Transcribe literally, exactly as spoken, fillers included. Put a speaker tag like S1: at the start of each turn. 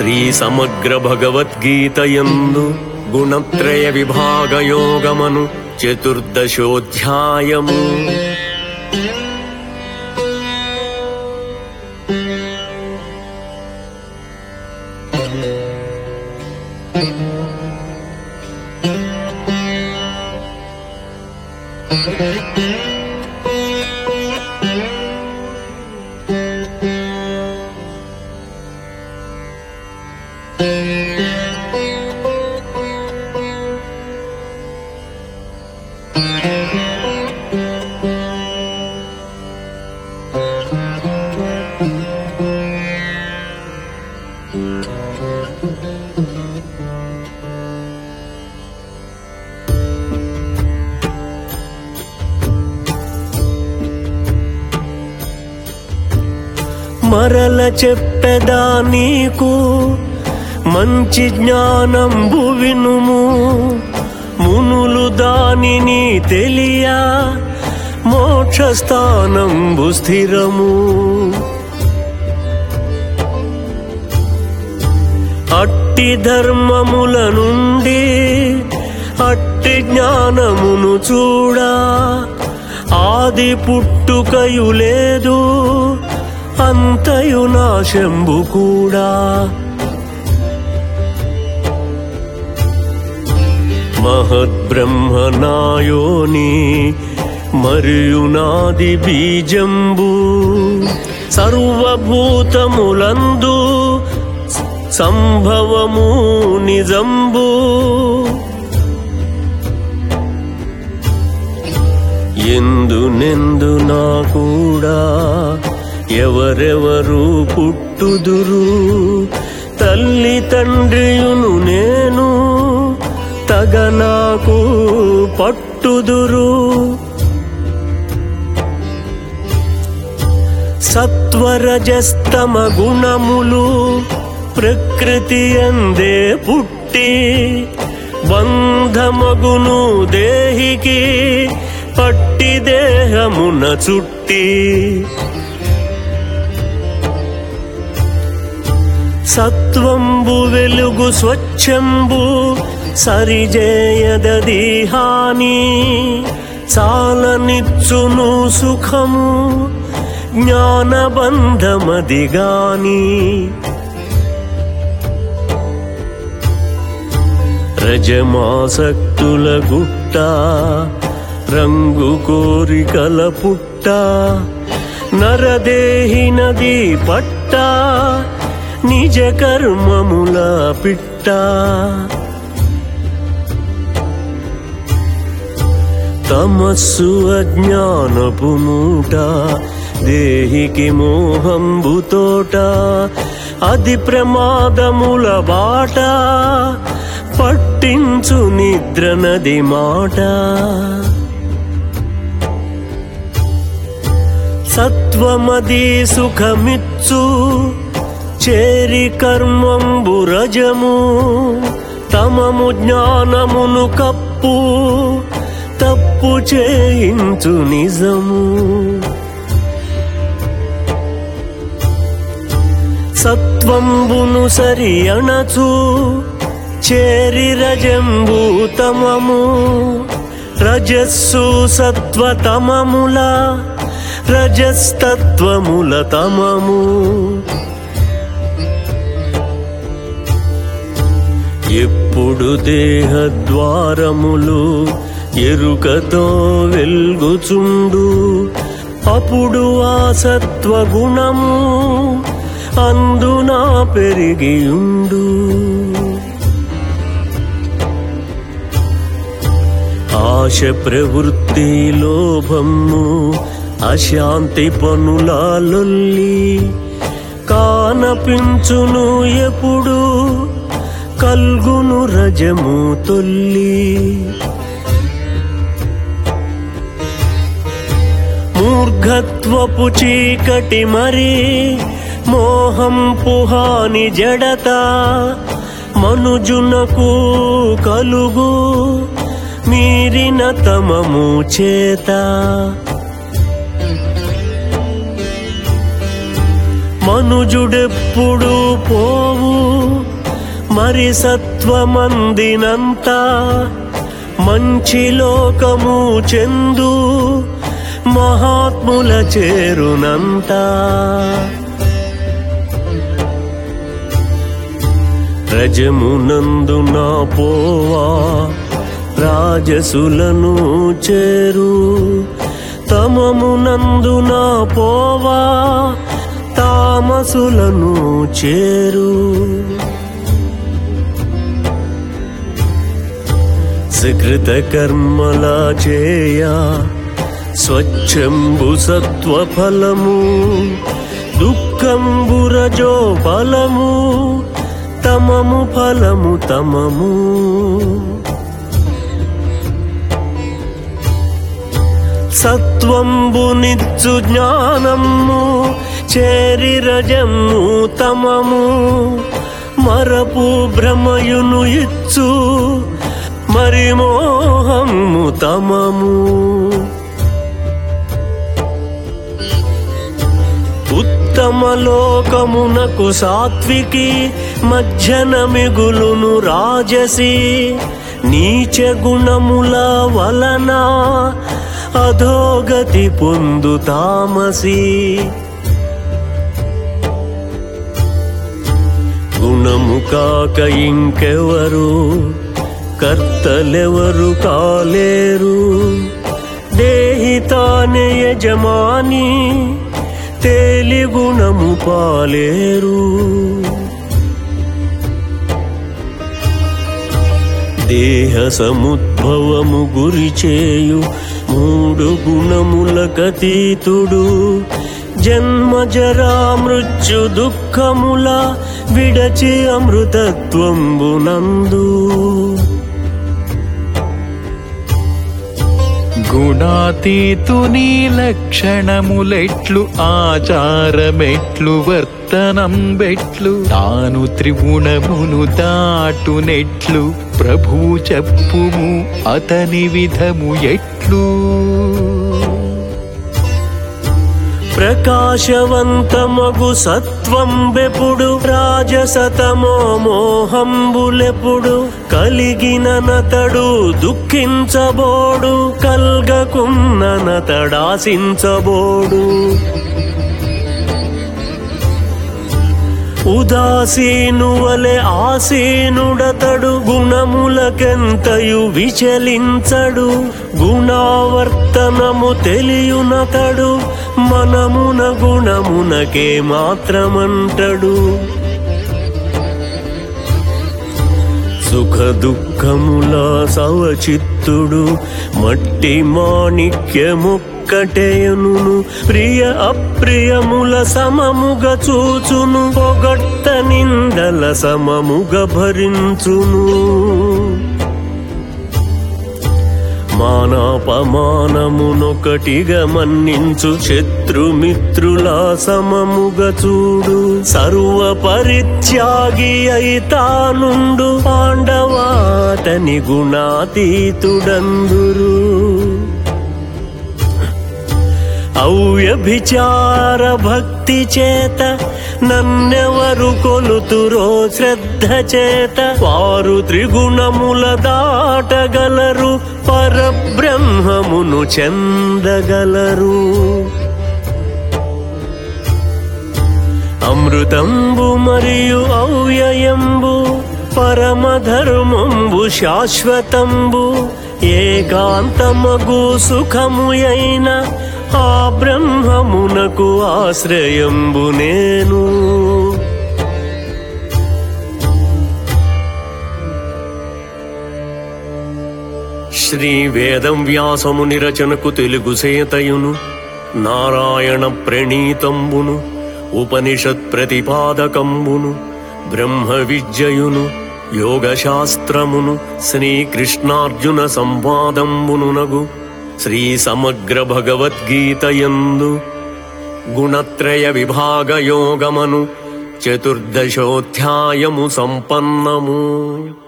S1: శ్రీ సమగ్ర భగవద్గీతయందు గుణత్రయ విభాగ యోగమను చతుర్దశోధ్యాయము. మరల చెప్పెదా నీకు మంచి జ్ఞానంబు వినుము, మునులు దానిని తెలియ మోక్షస్థానంబు స్థిరము. అట్టి ధర్మముల నుండి అట్టి జ్ఞానమును చూడా, ఆది పుట్టుకయు లేదు అంతయు నాశంబు కూడా. మహద్బ్రహ్మ నాయోని మరియు నాది బీజంబు, సర్వభూతములందు సంభవము నిజంబు. ఎందునెందు నా కూడా ఎవరెవరు పుట్టుదురు, తల్లి తండ్రియును నేను తగ నాకు పట్టుదురు. సత్వరజస్తమ గుణములు ప్రకృతి అందే పుట్టి, బంధమగును దేహికి పట్టి దేహమున చుట్టి. సత్వంబు వెలుగు స్వచ్ఛంబు సరిజేయదది హాని, చాలనిచ్చును సుఖము జ్ఞానబంధమది గాని. రజమాసక్తుల గుట్ట రంగు కోరికల పుట్ట, నరదేహినది పట్ట నిజ కర్మముల పిట్ట. తమస్సు అజ్ఞానపు మూట దేహికి మోహంబు తోట, అది ప్రమాదముల బాట పట్టించు నిద్రనది మాట. సత్వమది సుఖమిచ్చు చేరి కర్మంబు రజము, తమము జ్ఞానమును కప్పు తప్పు చేయించు నిజము. సత్వంబును సరి అణచు చేరి రజంబు తమము, రజస్సు సత్వతమముల రజస్తత్వముల తమము. ఎప్పుడు దేహద్వారములు ఎరుకతో వెల్గుచుండు, అప్పుడు ఆ సత్వగుణము అందునా పెరిగియుండు. ఆశ ప్రవృత్తి లోభము అశాంతి పనులా లొల్లి, కానపించును ఎప్పుడు కల్గును రజము తొల్లి. మూర్ఘత్వపు చీకటి మరి మోహం పుహాని జడత, మనుజునకు కలుగు మీరిన తమము చేత. మనుజుడెప్పుడు పోవు మరి సత్వమందినంత మంచి లోకము చెందు మహాత్ముల చేరునంత రజమునందున పోవా రాజసులను చేరు తమమునందున పోవా తామసులను చేరు సుకృత కర్మల చేయ స్వచ్ఛంబు సత్వ ఫలము దుఃఖంబు రజో ఫలము తమము ఫలము తమము సత్వంబు నిచ్చు జ్ఞానము చేరి రజము తమము మరపు భ్రమయును ఇచ్చు మరి మోహము తమము ఉత్తమ లోకమునకు సాత్వికి మధ్యన మిగులును రాజసి నీచ గుణముల వలన అధోగతి పొందు తామసి గుణము కాక ఇంకెవరు కర్తలెవరు కాలేరు దేహి తానే యజమాని తేలి గుణము పాలేరు దేహ సముద్భవము గురిచేయు మూడు గుణములకతీతుడు జన్మ జరా మృత్యు దుఃఖముల విడచి అమృతత్వంబునందు
S2: గుణాతీతుని లక్షణములెట్లు ఆచారమెట్లు వర్తనం బెట్లు తాను త్రిగుణమును దాటునెట్లు ప్రభు చెప్పుము అతని విధము ఎట్లు
S1: ప్రకాశవంతమగు సత్వం బెపుడు రాజసతమో మోహంబులెపుడు కలిగిననతడు దుఃఖించబోడు కల్గకున్ననతడాసించబోడు ఉదాసీనువలె ఆసీనుడతడు గుణములకెంతయు విచలించడు గుణావర్తనము తెలియునతడు మనమున గుణమునకే మాత్రమంటడు సుఖ దుఃఖముల సవచిత్తుడు మట్టి మాణిక్యముక్కటేయును ప్రియ అప్రియముల సమముగ చూచును పొగట్ట నిందల సమముగ భరించును మానాపమానమునొకటిగా మన్నించు శత్రుమిత్రుల సమముగ చూడు సర్వ పరిత్యాగి అయితానుండు పాండవాతని గుణాతీతుడందురు అవ్యభిచార భక్తి చేత నన్నెవరు కొలుతురో శ్రద్ధ చేత వారు త్రిగుణముల దాటగలరు పరబ్రహ్మమును చెందగలరు అమృతంబు మరియు అవ్యయంబు పరమధర్మంబు శాశ్వతంబు ఏకాంతమగు సుఖముయైన ఆ బ్రహ్మమునకు ఆశ్రయంబు నేను శ్రీ వేదం వ్యాసముని రచనకు తెలుగు సేతయును నారాయణ ప్రణీతంబును ఉపనిషత్ ప్రతిపాదకంబును బ్రహ్మ విద్యయును యోగశాస్త్రమును శ్రీకృష్ణార్జున సంవాదంబునునగు శ్రీ సమగ్ర భగవద్గీతయందు గుణత్రయ విభాగ యోగమను చతుర్దశోధ్యాయము సంపన్నము.